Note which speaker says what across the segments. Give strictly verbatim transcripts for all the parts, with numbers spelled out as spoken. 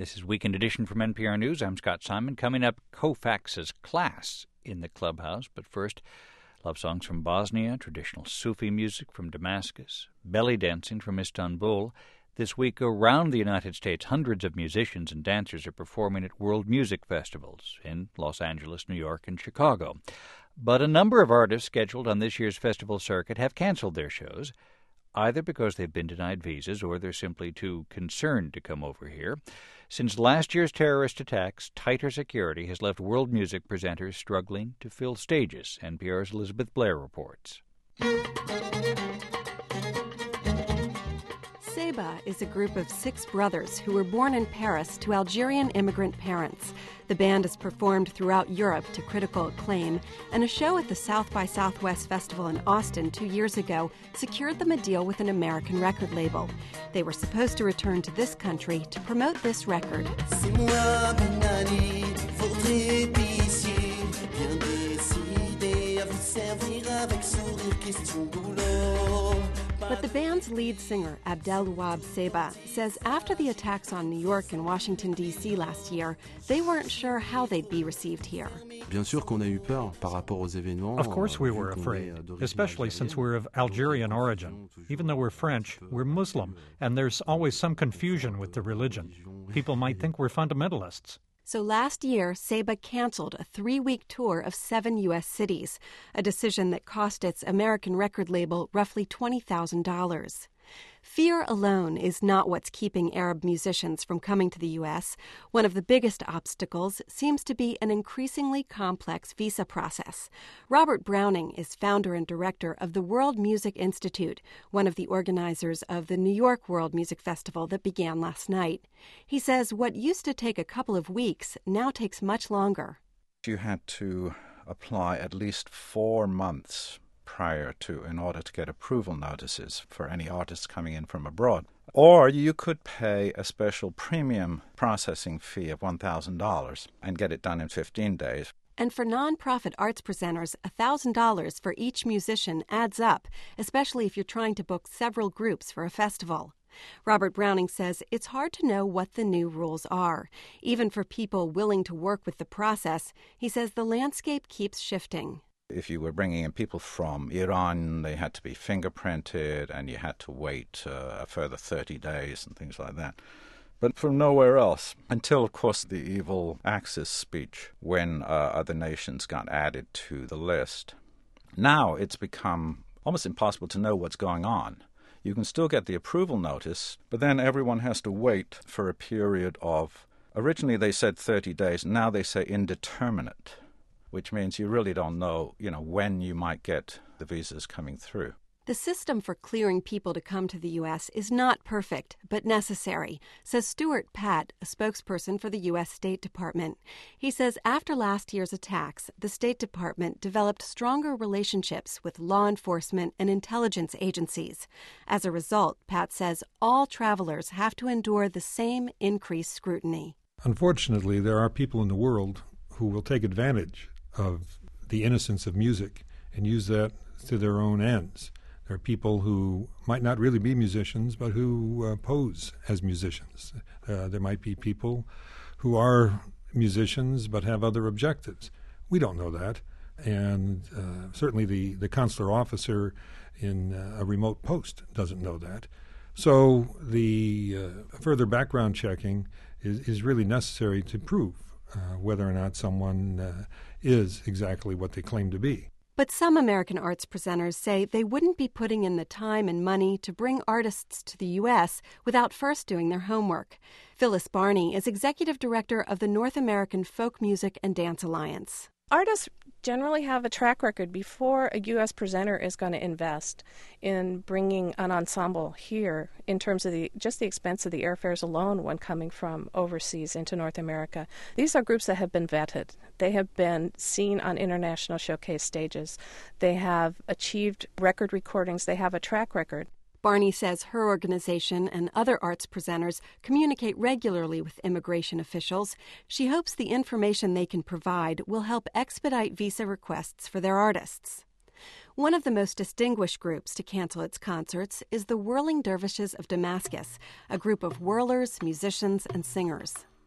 Speaker 1: This is Weekend Edition from N P R News. I'm Scott Simon. Coming up, Koufax's Class in the Clubhouse. But first, love songs from Bosnia, traditional Sufi music from Damascus, belly dancing from Istanbul. This week around the United States, hundreds of musicians and dancers are performing at world music festivals in Los Angeles, New York, and Chicago. But a number of artists scheduled on this year's festival circuit have canceled their shows, either because they've been denied visas or they're simply too concerned to come over here. Since last year's terrorist attacks, tighter security has left world music presenters struggling to fill stages. N P R's Elizabeth Blair reports.
Speaker 2: Seba is a group of six brothers who were born in Paris to Algerian immigrant parents. The band has performed throughout Europe to critical acclaim, and a show at the South by Southwest Festival in Austin two years ago secured them a deal with an American record label. They were supposed to return to this country to promote this record. But the band's lead singer, Abdelwahab Seba, says after the attacks on New York and Washington, D C last year, they weren't sure how they'd be received here.
Speaker 3: Of course we were afraid, especially since we're of Algerian origin. Even though we're French, we're Muslim, and there's always some confusion with the religion. People might think we're fundamentalists.
Speaker 2: So last year, Seba canceled a three-week tour of seven U S cities, a decision that cost its American record label roughly twenty thousand dollars. Fear alone is not what's keeping Arab musicians from coming to the U S. One of the biggest obstacles seems to be an increasingly complex visa process. Robert Browning is founder and director of the World Music Institute, one of the organizers of the New York World Music Festival that began last night. He says what used to take a couple of weeks now takes much longer.
Speaker 4: You had to apply at least four months prior to in order to get approval notices for any artists coming in from abroad. Or you could pay a special premium processing fee of one thousand dollars and get it done in fifteen days.
Speaker 2: And for nonprofit arts presenters, one thousand dollars for each musician adds up, especially if you're trying to book several groups for a festival. Robert Browning says it's hard to know what the new rules are. Even for people willing to work with the process, he says the landscape keeps shifting.
Speaker 4: If you were bringing in people from Iran, they had to be fingerprinted and you had to wait uh, a further thirty days and things like that. But from nowhere else, until, of course, the evil Axis speech, when uh, other nations got added to the list. Now it's become almost impossible to know what's going on. You can still get the approval notice, but then everyone has to wait for a period of, originally they said thirty days, now they say indeterminate, which means you really don't know, you know, when you might get the visas coming through.
Speaker 2: The system for clearing people to come to the U S is not perfect, but necessary, says Stuart Patt, a spokesperson for the U S State Department. He says after last year's attacks, the State Department developed stronger relationships with law enforcement and intelligence agencies. As a result, Patt says all travelers have to endure the same increased scrutiny.
Speaker 5: Unfortunately, there are people in the world who will take advantage of the innocence of music and use that to their own ends. There are people who might not really be musicians, but who uh, pose as musicians. Uh, there might be people who are musicians but have other objectives. We don't know that. And uh, certainly the, the consular officer in uh, a remote post doesn't know that. So the uh, further background checking is, is really necessary to prove uh, whether or not someone uh, is exactly what they claim to be.
Speaker 2: But some American arts presenters say they wouldn't be putting in the time and money to bring artists to the U S without first doing their homework. Phyllis Barney is executive director of the North American Folk Music and Dance Alliance.
Speaker 6: Artists generally have a track record before a U S presenter is going to invest in bringing an ensemble here in terms of the just the expense of the airfares alone when coming from overseas into North America. These are groups that have been vetted. They have been seen on international showcase stages. They have achieved record recordings. They have a track record.
Speaker 2: Barney says her organization and other arts presenters communicate regularly with immigration officials. She hopes the information they can provide will help expedite visa requests for their artists. One of the most distinguished groups to cancel its concerts is the Whirling Dervishes of Damascus, a group of whirlers, musicians, and singers.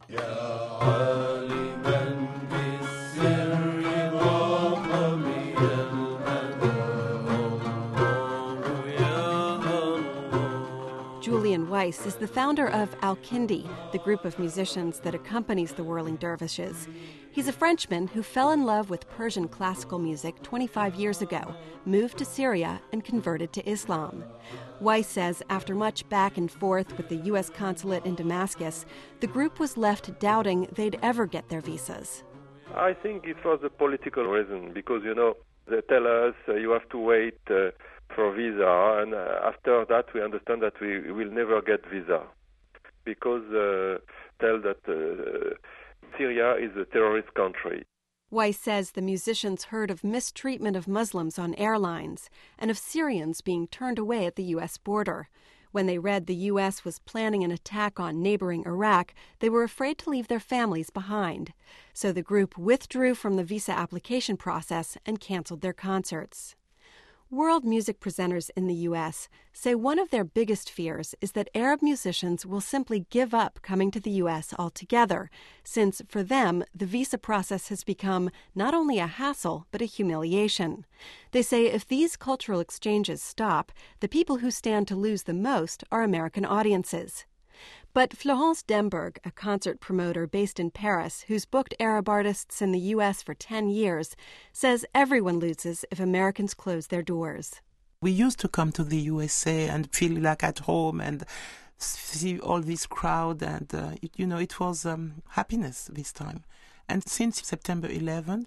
Speaker 2: Julian Weiss is the founder of Al-Kindi, the group of musicians that accompanies the whirling dervishes. He's a Frenchman who fell in love with Persian classical music twenty-five years ago, moved to Syria, and converted to Islam. Weiss says after much back and forth with the U S consulate in Damascus, the group was left doubting they'd ever get their visas.
Speaker 7: I think it was a political reason because, you know, they tell us uh, you have to wait uh, for visa, and uh, after that we understand that we will never get visa because uh, tell that uh, Syria is a terrorist country.
Speaker 2: Weiss says the musicians heard of mistreatment of Muslims on airlines and of Syrians being turned away at the U S border. When they read the U S was planning an attack on neighboring Iraq, they were afraid to leave their families behind. So the group withdrew from the visa application process and canceled their concerts. World music presenters in the U S say one of their biggest fears is that Arab musicians will simply give up coming to the U S altogether, since for them the visa process has become not only a hassle but a humiliation. They say if these cultural exchanges stop, the people who stand to lose the most are American audiences. But Florence Demberg, a concert promoter based in Paris who's booked Arab artists in the U S for ten years, says everyone loses if Americans close their doors.
Speaker 8: We used to come to the U S A and feel like at home and see all this crowd, and uh, it, you know, it was um, happiness this time. And since September eleventh,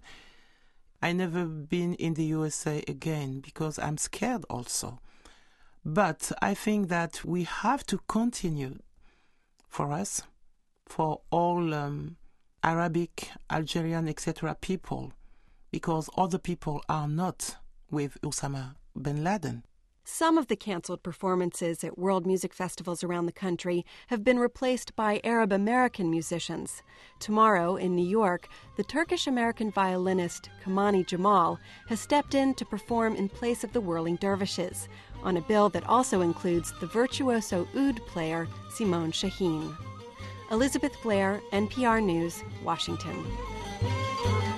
Speaker 8: I never been in the U S A again because I'm scared also. But I think that we have to continue. For us, for all um, Arabic, Algerian, et cetera people, because other people are not with Osama bin Laden.
Speaker 2: Some of the canceled performances at world music festivals around the country have been replaced by Arab-American musicians. Tomorrow, in New York, the Turkish-American violinist Kamani Jamal has stepped in to perform in place of the whirling dervishes, on a bill that also includes the virtuoso oud player Simone Shaheen. Elizabeth Blair, N P R News, Washington.